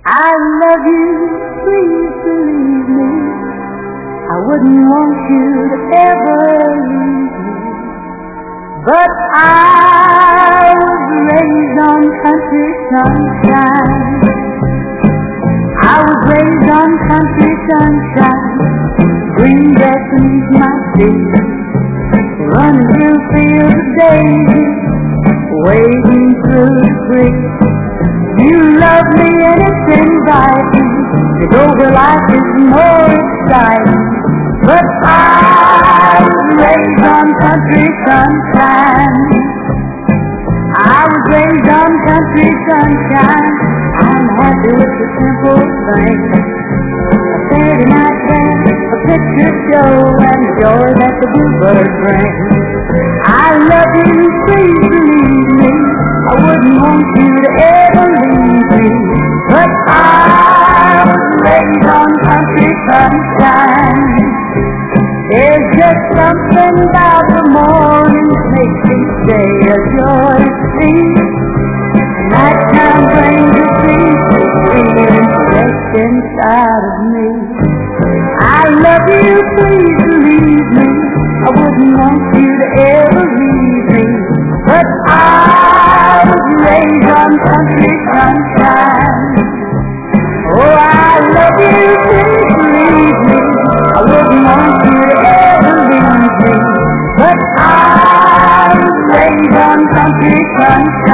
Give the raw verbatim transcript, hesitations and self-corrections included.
I love you, please believe me. I wouldn't want you to ever leave me. But I was raised on country sunshine. I was raised on country sunshine. Green grass beneath my feet, running through fields of daisies, wading through the creek. You love me and it's inviting to go where life is more exciting. But I was raised on country sunshine. I was raised on country sunshine. I'm happy with the simple things: a Saturday night dance, a picture show, and the joy that the bluebird brings. I love you, please believe me. I wouldn't want you to ever leave me. But I was raised on country sunshine. There's just something about the morning that makes each day a joy to see. Nighttime brings a peace, feeling fresh inside of me. I love you, please believe me. I wouldn't want you to ever leave me. But I was raised on country sunshine. Oh, I love you, please believe me. I wouldn't want you to ever leave me. But I was raised on country sunshine.